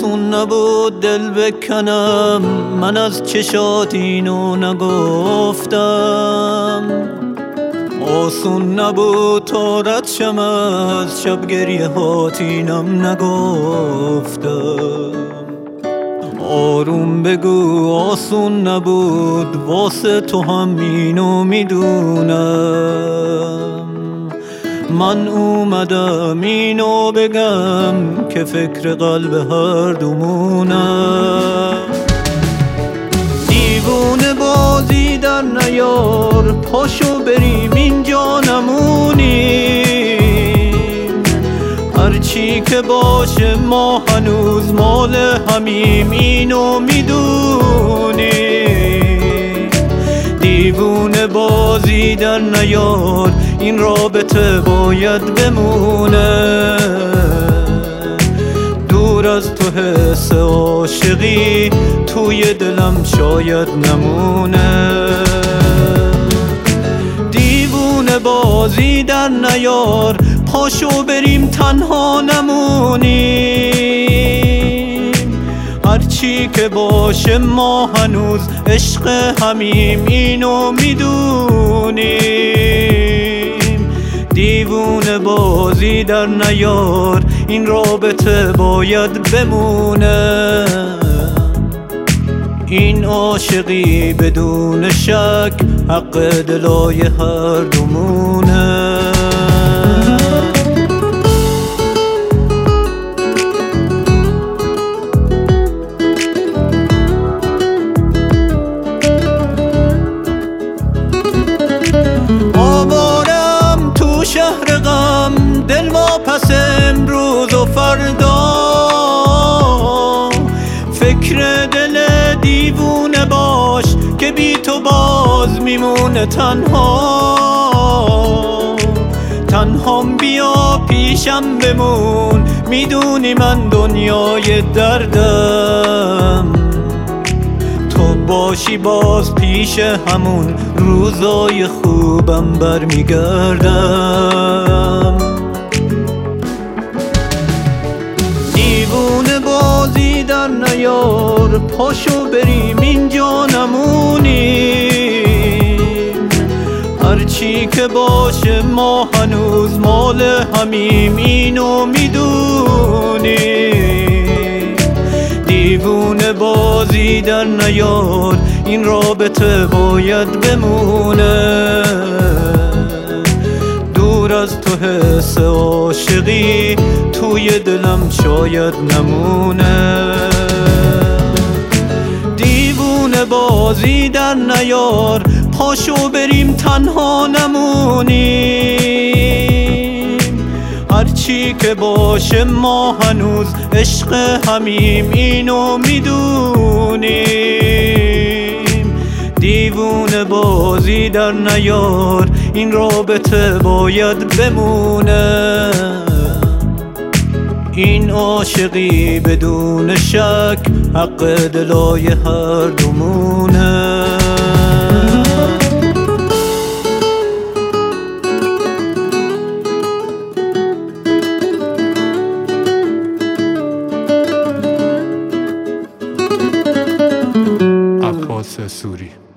آسون نبود دل بکنم، من از چشات اینو نگفتم. آسون نبود تا رد شم از شب گریه هات اینم نگفتم. آروم بگو آسون نبود، واسه تو هم اینو میدونم. من اومدم اینو بگم که فکر قلب هر دومونم. دیوونه بازی در نیار، پاشو بریم اینجا نمونیم. هرچی که باشه ما هنوز مال همیم، اینو میدونیم. دیوونه بازی در نیار، این رابطه باید بمونه. دور از تو حس عاشقی توی دلم شاید نمونه. دیوونه بازی در نیار، پاشو بریم تنها نمونیم. هرچی که باشه ما هنوز عشق همیم، اینو میدونیم. دیوونه بازی در نیار، این رابطه باید بمونه. این عاشقی بدون شک حق دلای هر دومونه. آوارم تو شهر غم، دل واپس امروز و فردا. فکر دل دیوونه باش که بی تو باز میمونه تنها. تنهام بیا پیشم بمون، میدونی من دنیای دردم. تو باشی باز پیش همون روزای خوبم برمیگردم. دیوونه بازی در نیار، پاشو بریم اینجا نمونیم. هرچی که باشه ما هنوز مال همیم، اینو میدونیم. دیوونه بازی در نیار، این رابطه باید بمونه. دور از تو حس عاشقی توی دلم شاید نمونه. دیوونه بازی در نیار، پاشو بریم تنها نمونیم. هرچی که باشه ما هنوز عشق همیم، اینو میدونیم. دیوونه بازی در نیار، این رابطه باید بمونه. این عاشقی بدون شک حق دلای هر دومونه. عباس سوری.